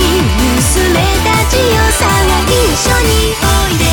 に娘たちよさあ一緒においで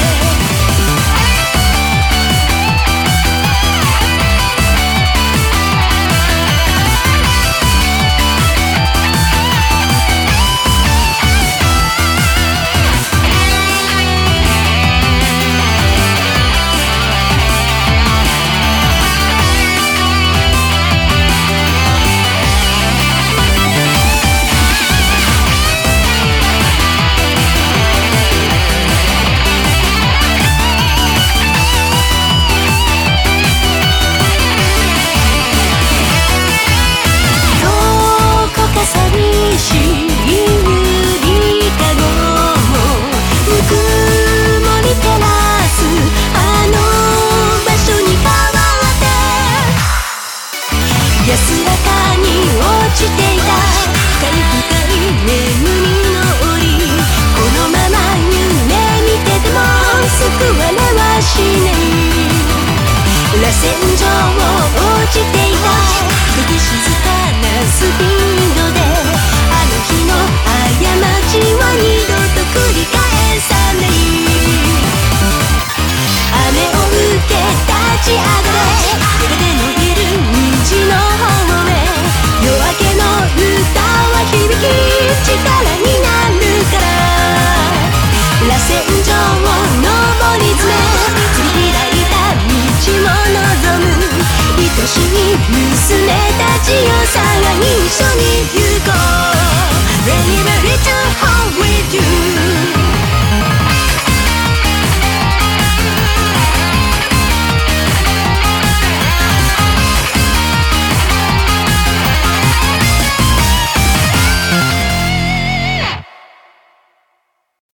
安らかに落ちていた深い深い眠りの檻このまま夢見てても救われはしない螺旋状を落ちていた時静かなスピードであの日の過ちは二度と繰り返さない雨を受け立ち上がれやがて伸びる虹の夜明けの歌は響き力になるから螺旋状を上り詰め切り開いた道を望む愛しい娘たちよさあ一緒に